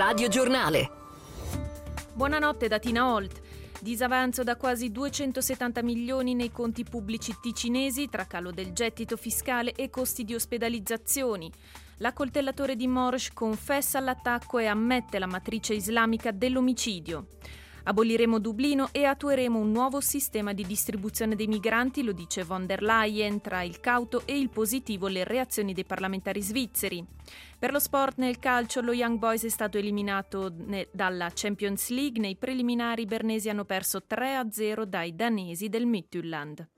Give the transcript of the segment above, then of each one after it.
Radio Giornale. Buonanotte da Tina Holt. Disavanzo da quasi 270 milioni nei conti pubblici ticinesi tra calo del gettito fiscale e costi di ospedalizzazioni. L'accoltellatore di Morges confessa l'attacco e ammette la matrice islamica dell'omicidio. Aboliremo Dublino e attueremo un nuovo sistema di distribuzione dei migranti, lo dice von der Leyen. Tra il cauto e il positivo le reazioni dei parlamentari svizzeri. Per lo sport, nel calcio, lo Young Boys è stato eliminato dalla Champions League. Nei preliminari i bernesi hanno perso 3-0 dai danesi del Midtjylland.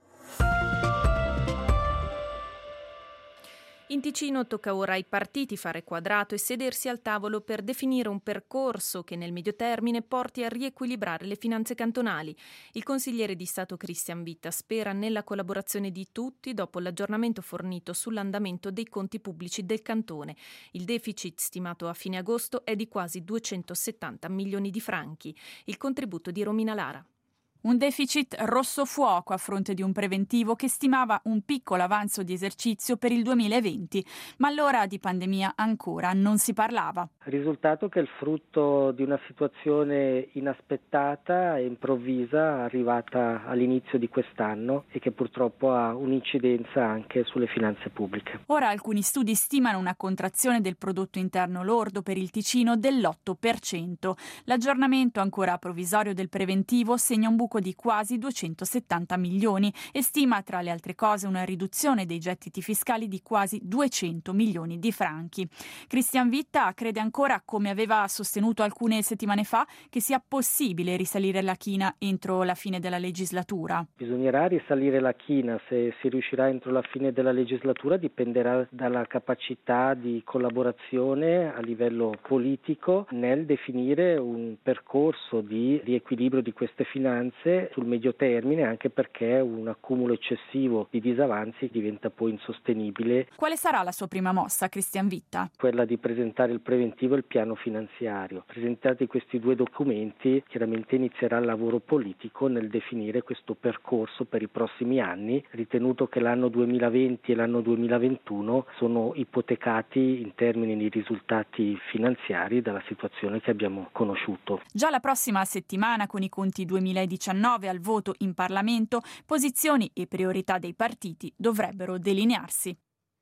In Ticino tocca ora ai partiti fare quadrato e sedersi al tavolo per definire un percorso che nel medio termine porti a riequilibrare le finanze cantonali. Il consigliere di Stato Christian Witta spera nella collaborazione di tutti dopo l'aggiornamento fornito sull'andamento dei conti pubblici del cantone. Il deficit stimato a fine agosto è di quasi 270 milioni di franchi. Il contributo di Romina Lara. Un deficit rosso fuoco a fronte di un preventivo che stimava un piccolo avanzo di esercizio per il 2020, ma allora di pandemia ancora non si parlava. Risultato che è il frutto di una situazione inaspettata e improvvisa arrivata all'inizio di quest'anno e che purtroppo ha un'incidenza anche sulle finanze pubbliche. Ora alcuni studi stimano una contrazione del prodotto interno lordo per il Ticino dell'8%. L'aggiornamento ancora provvisorio del preventivo segna un buco di quasi 270 milioni e stima tra le altre cose una riduzione dei gettiti fiscali di quasi 200 milioni di franchi. Christian Witta crede ancora, come aveva sostenuto alcune settimane fa, che sia possibile risalire la china entro la fine della legislatura. Bisognerà risalire la china, se si riuscirà entro la fine della legislatura dipenderà dalla capacità di collaborazione a livello politico nel definire un percorso di riequilibrio di queste finanze sul medio termine, anche perché un accumulo eccessivo di disavanzi diventa poi insostenibile. Quale sarà la sua prima mossa, Christian Witta? Quella di presentare il preventivo e il piano finanziario. Presentati questi due documenti, chiaramente inizierà il lavoro politico nel definire questo percorso per i prossimi anni, ritenuto che l'anno 2020 e l'anno 2021 sono ipotecati in termini di risultati finanziari dalla situazione che abbiamo conosciuto. Già la prossima settimana, con i conti 2019 al voto in Parlamento, posizioni e priorità dei partiti dovrebbero delinearsi.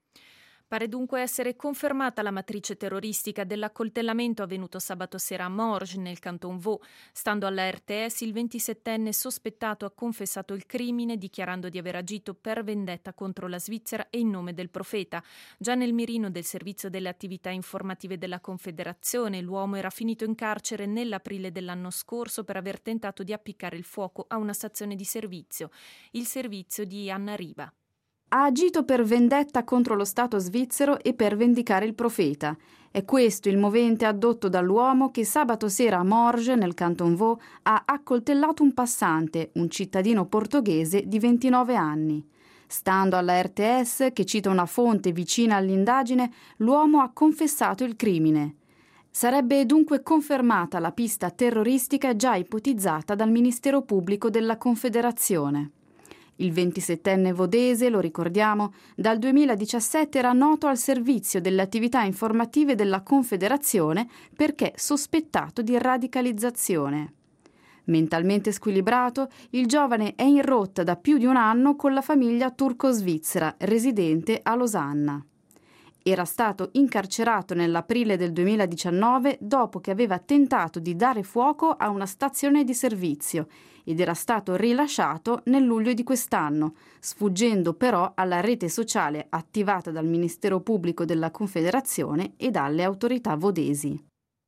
Pare dunque essere confermata la matrice terroristica dell'accoltellamento avvenuto sabato sera a Morges, nel canton Vaud. Stando alla RTS, il 27enne sospettato ha confessato il crimine, dichiarando di aver agito per vendetta contro la Svizzera e in nome del profeta. Già nel mirino del servizio delle attività informative della Confederazione, l'uomo era finito in carcere nell'aprile dell'anno scorso per aver tentato di appiccare il fuoco a una stazione di servizio, il servizio di Anna Riva. Ha agito per vendetta contro lo Stato svizzero e per vendicare il profeta. È questo il movente addotto dall'uomo che sabato sera a Morges, nel canton Vaud, ha accoltellato un passante, un cittadino portoghese di 29 anni. Stando alla RTS, che cita una fonte vicina all'indagine, l'uomo ha confessato il crimine. Sarebbe dunque confermata la pista terroristica già ipotizzata dal Ministero Pubblico della Confederazione. Il 27enne vodese, lo ricordiamo, dal 2017 era noto al servizio delle attività informative della Confederazione perché sospettato di radicalizzazione. Mentalmente squilibrato, il giovane è in rotta da più di un anno con la famiglia turco-svizzera, residente a Losanna. Era stato incarcerato nell'aprile del 2019 dopo che aveva tentato di dare fuoco a una stazione di servizio ed era stato rilasciato nel luglio di quest'anno, sfuggendo però alla rete sociale attivata dal Ministero Pubblico della Confederazione e dalle autorità vodesi.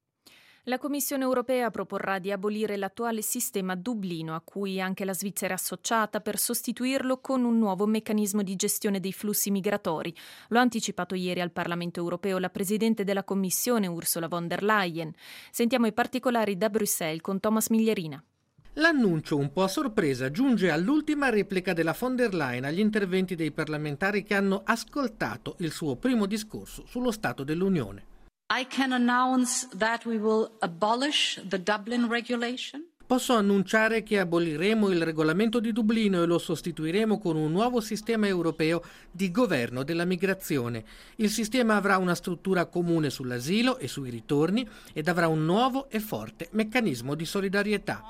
La Commissione europea proporrà di abolire l'attuale sistema Dublino, a cui anche la Svizzera è associata, per sostituirlo con un nuovo meccanismo di gestione dei flussi migratori. Lo ha anticipato ieri al Parlamento europeo la Presidente della Commissione, Ursula von der Leyen. Sentiamo i particolari da Bruxelles con Thomas Miglierina. L'annuncio un po' a sorpresa giunge all'ultima replica della von der Leyen agli interventi dei parlamentari che hanno ascoltato il suo primo discorso sullo Stato dell'Unione. I can announce that we will abolish the Dublin regulation. Posso annunciare che aboliremo il regolamento di Dublino e lo sostituiremo con un nuovo sistema europeo di governo della migrazione. Il sistema avrà una struttura comune sull'asilo e sui ritorni ed avrà un nuovo e forte meccanismo di solidarietà.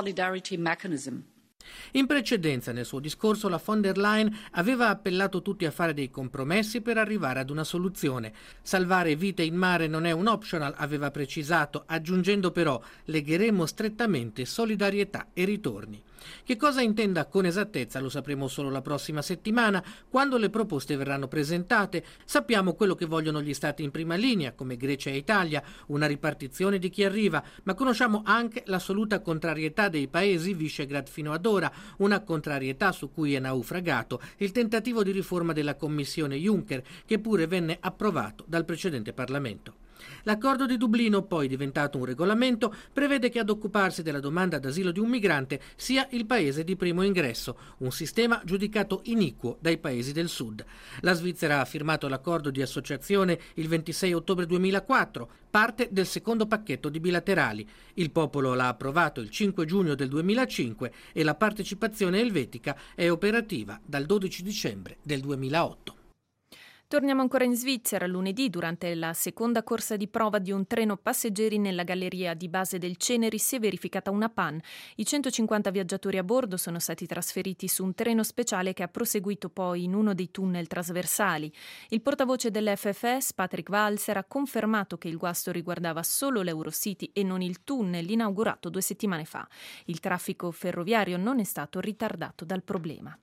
In precedenza, nel suo discorso, la von der Leyen aveva appellato tutti a fare dei compromessi per arrivare ad una soluzione. Salvare vite in mare non è un optional, aveva precisato, aggiungendo però: legheremo strettamente solidarietà e ritorni. Che cosa intenda con esattezza lo sapremo solo la prossima settimana, quando le proposte verranno presentate. Sappiamo quello che vogliono gli stati in prima linea, come Grecia e Italia, una ripartizione di chi arriva, ma conosciamo anche l'assoluta contrarietà dei paesi Visegrad fino ad ora, una contrarietà su cui è naufragato il tentativo di riforma della Commissione Juncker, che pure venne approvato dal precedente Parlamento. L'accordo di Dublino, poi diventato un regolamento, prevede che ad occuparsi della domanda d'asilo di un migrante sia il paese di primo ingresso, un sistema giudicato iniquo dai paesi del sud. La Svizzera ha firmato l'accordo di associazione il 26 ottobre 2004, parte del secondo pacchetto di bilaterali. Il popolo l'ha approvato il 5 giugno del 2005 e la partecipazione elvetica è operativa dal 12 dicembre del 2008. Torniamo ancora in Svizzera. Lunedì, durante la seconda corsa di prova di un treno passeggeri nella galleria di base del Ceneri, si è verificata una panne. I 150 viaggiatori a bordo sono stati trasferiti su un treno speciale che ha proseguito poi in uno dei tunnel trasversali. Il portavoce dell'FFS, Patrick Walser, ha confermato che il guasto riguardava solo l'Eurocity e non il tunnel inaugurato 2 settimane fa. Il traffico ferroviario non è stato ritardato dal problema.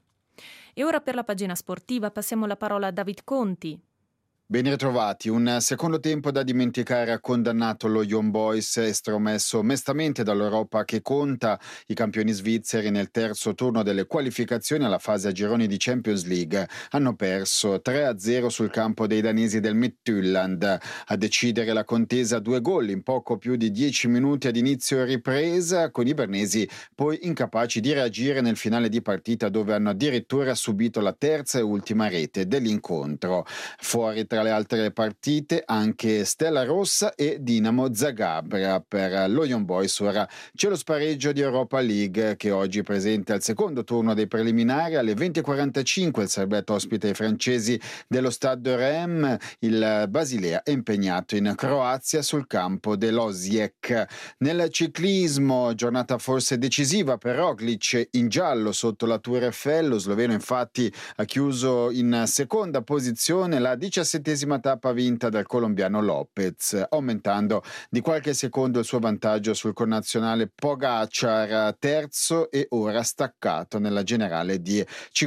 E ora per la pagina sportiva passiamo la parola a David Conti. Ben ritrovati. Un secondo tempo da dimenticare ha condannato lo Young Boys, estromesso mestamente dall'Europa che conta. I campioni svizzeri nel terzo turno delle qualificazioni alla fase a gironi di Champions League hanno perso 3-0 sul campo dei danesi del Midtjylland. A decidere la contesa 2 gol in poco più di 10 minuti ad inizio ripresa, con i bernesi poi incapaci di reagire nel finale di partita, dove hanno addirittura subito la terza e ultima rete dell'incontro. Fuori tra le altre partite anche Stella Rossa e Dinamo Zagabria. Per lo Young Boys ora c'è lo spareggio di Europa League, che oggi presenta il secondo turno dei preliminari. Alle 20:45 il Servette ospita i francesi dello Stade Reims. Il Basilea è impegnato in Croazia sul campo dell'Osijek. Nel ciclismo, giornata forse decisiva per Roglic in giallo sotto la Tour Eiffel. Lo sloveno infatti ha chiuso in seconda posizione la 17ª tappa vinta dal colombiano Lopez, aumentando di qualche secondo il suo vantaggio sul connazionale Pogacar, terzo e ora staccato nella generale di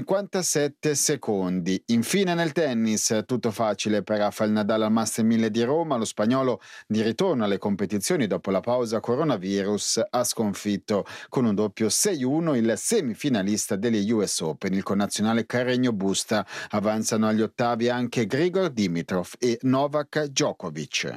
57 secondi. Infine nel tennis, tutto facile per Rafael Nadal al Master 1000 di Roma. Lo spagnolo, di ritorno alle competizioni dopo la pausa coronavirus, ha sconfitto con un doppio 6-1 il semifinalista degli US Open, il connazionale Carreño Busta. Avanzano agli ottavi anche Grigor Dimitrov e Novak Djokovic.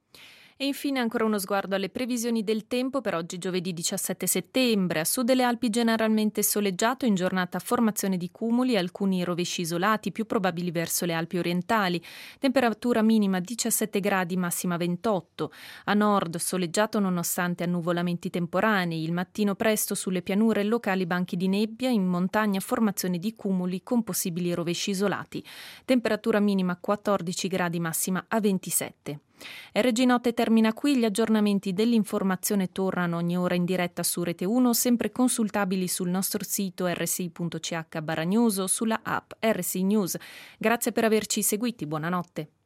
E infine ancora uno sguardo alle previsioni del tempo per oggi giovedì 17 settembre. A sud delle Alpi generalmente soleggiato, in giornata formazione di cumuli e alcuni rovesci isolati più probabili verso le Alpi orientali. Temperatura minima 17 gradi, massima 28. A nord soleggiato nonostante annuvolamenti temporanei. Il mattino presto sulle pianure locali banchi di nebbia, in montagna formazione di cumuli con possibili rovesci isolati. Temperatura minima 14 gradi, massima a 27. RG Notte termina qui. Gli aggiornamenti dell'informazione tornano ogni ora in diretta su Rete 1, sempre consultabili sul nostro sito rsi.ch/news o sulla app RSI News. Grazie per averci seguiti, buonanotte.